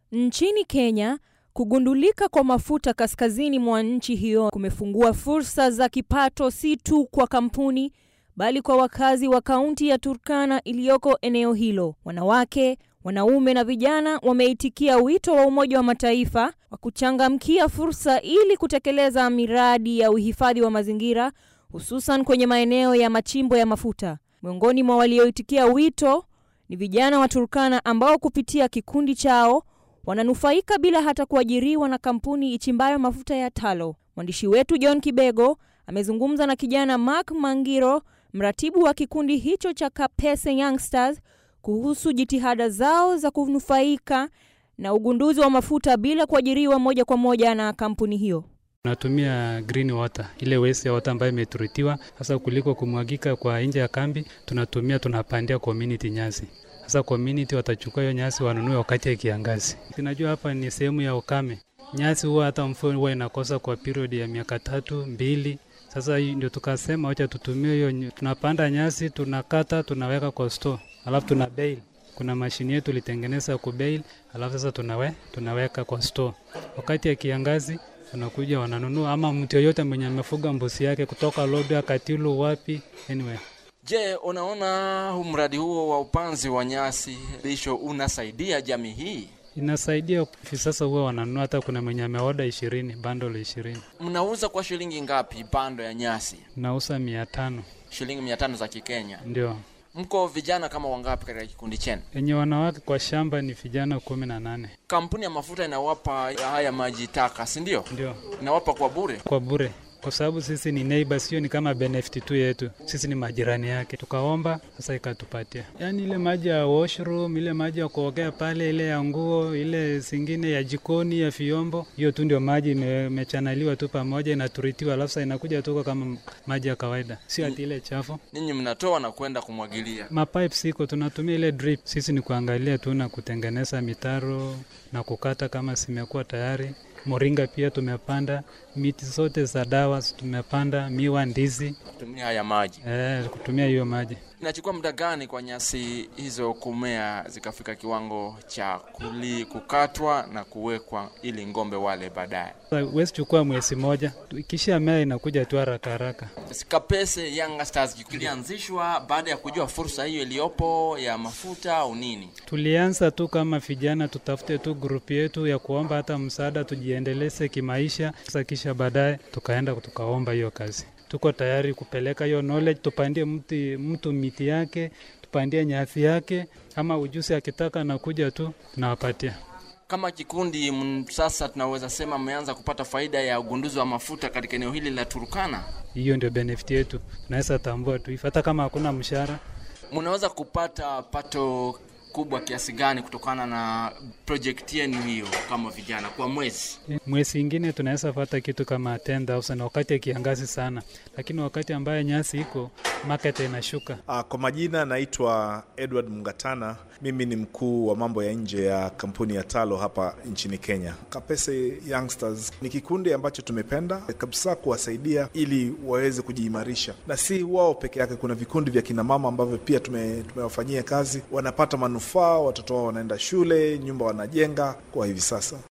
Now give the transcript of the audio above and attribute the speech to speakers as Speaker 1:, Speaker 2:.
Speaker 1: Nchini Kenya, kugundulika kwa mafuta kaskazini mwa nchi hiyo kumefungua fursa za kipato si tu kwa kampuni, bali kwa wakazi wa kaunti ya Turkana iliyoko eneo hilo. Wanawake, wanaume na vijana wameitikia wito wa Umoja wa Mataifa wa kuchangamkia fursa ili kutekeleza miradi ya uhifadhi wa mazingira, hususan kwenye maeneo ya machimbo ya mafuta. Miongoni mwa walioitikia wito ni vijana wa Turkana ambao kupitia kikundi chao wananufaika bila hata kuajiriwa na kampuni ichimbayo mafuta ya Tullow. Mwandishi wetu John Kibego amezungumza na kijana Mark Mangiro, mratibu wa kikundi hicho cha Kapese Youngsters, kuhusu jitihada zao za kunufaika na ugunduzi wa mafuta bila kuajiriwa moja kwa moja na kampuni hiyo.
Speaker 2: Tunatumia green water, ile waste ya water ambayo imeturitiwa. Sasa kuliko kumwagika kwa nje ya kambi, tunapandia community nyasi. Sasa community watachukua hiyo nyasi wanunue wakati ya kiangazi. Tunajua hapa ni sehemu ya ukame. Nyasi huwa hata mvua huwa inakosa kwa period ya miaka 3-2. Sasa ndio tukasema acha tutumie hiyo, tunapanda nyasi, tunakata, tunaweka kwa store. Alafu tuna bale. Kuna mashine yetu ilitengeneza ku bale, alafu sasa tunaweka kwa store. Wakati ya kiangazi wanakuja wananunua, ama mtu yoyote mwenye amefuga mbuzi yake kutoka Lodwar, Katilu, wapi, anyway.
Speaker 3: Je, unaona mradi huo wa upanzi wa nyasi lisho unasaidia jamii hii?
Speaker 2: Inasaidia. Sasa huwa wananunua, hata kuna mwenye ameoda 20, bundle 20.
Speaker 3: Mnauza kwa shilingi ngapi bando ya nyasi?
Speaker 2: Nauza 500.
Speaker 3: Shilingi 500 za Kikenya.
Speaker 2: Ndio.
Speaker 3: Mko vijana kama wangapi katika kikundi chenu?
Speaker 2: Enye wanawake kwa shamba ni vijana 18.
Speaker 3: Kampuni ya mafuta inawapa haya maji taka, si ndio?
Speaker 2: Ndio.
Speaker 3: Inawapa kwa bure?
Speaker 2: Kwa bure. Kwa sababu sisi ni neighbors, sio ni kama benefit tu yetu. Sisi ni majirani yake. Tukaomba, sasa ikatupatia. Yaani ile maji ya washroom, ile maji ya kuogea pale, ile ya nguo, ile zingine ya jikoni, ya vyombo, hiyo tu ndio maji imechanaliwa tu pamoja, inaturitiwa, alafu sasa inakuja tu kama maji ya kawaida. Sio ati ile chafu.
Speaker 3: Ninyi mnatoa na kwenda kumwagilia.
Speaker 2: Mapipes siko, tunatumia ile drip. Sisi ni kuangalia tu na kutengeneza mitaro na kukata kama simekuwa tayari. Moringa pia tumepanda, miti zote za dawa tumepanda, miwa, ndizi.
Speaker 3: Kutumia haya maji.
Speaker 2: Kutumia hiyo maji.
Speaker 3: Inachukua muda gani kwa nyasi hizo kumea zikafika kiwango cha kukatwa na kuwekwa ili ngombe wale baadaye?
Speaker 2: Wezi chukua mwezi moja, kisha mea inakuja tu haraka.
Speaker 3: Kapese Youngsters kilianzishwa baada ya kujua fursa hiyo iliyopo ya mafuta au nini?
Speaker 2: Tulianza tu kama vijana, tutafute tu grupu yetu ya kuomba hata msaada tujiendeleze kimaisha. Sasa kisha baadaye tukaenda tukaomba hiyo kazi. Tuko tayari kupeleka hiyo knowledge, tupandie mtu miti yake, tupandie nyasi yake, kama ujuzi akitaka na kuja tu tunawapatia.
Speaker 3: Kama kikundi sasa tunaweza sema mmeanza kupata faida ya ugunduzi wa mafuta katika eneo hili la Turkana.
Speaker 2: Hiyo ndio benefit yetu. Tunaweza tambua tu hata kama hakuna mshahara.
Speaker 3: Mnaweza kupata pato kubwa kiasi gani kutokana na project yenu hiyo kama vijana kwa mwezi?
Speaker 2: Mwezi mwingine tunaweza pata kitu kama 10,000 wakati ya kiangazi sana. Lakini wakati ambaye nyasi iko, market inashuka.
Speaker 4: Kwa majina naitwa Edward Mungatana. Mimi ni mkuu wa mambo ya nje ya kampuni ya Tullow hapa nchini Kenya. Kapese Youngsters ni kikundi ambacho tumependa kabisa kuwasaidia ili waweze kujiimarisha. Na si wao peke yake, kuna vikundi vya kina mama ambavyo pia tumewafanyia kazi. Wanapata manufaa, watoto wao wanaenda shule, nyumba wanajenga kwa hivi sasa.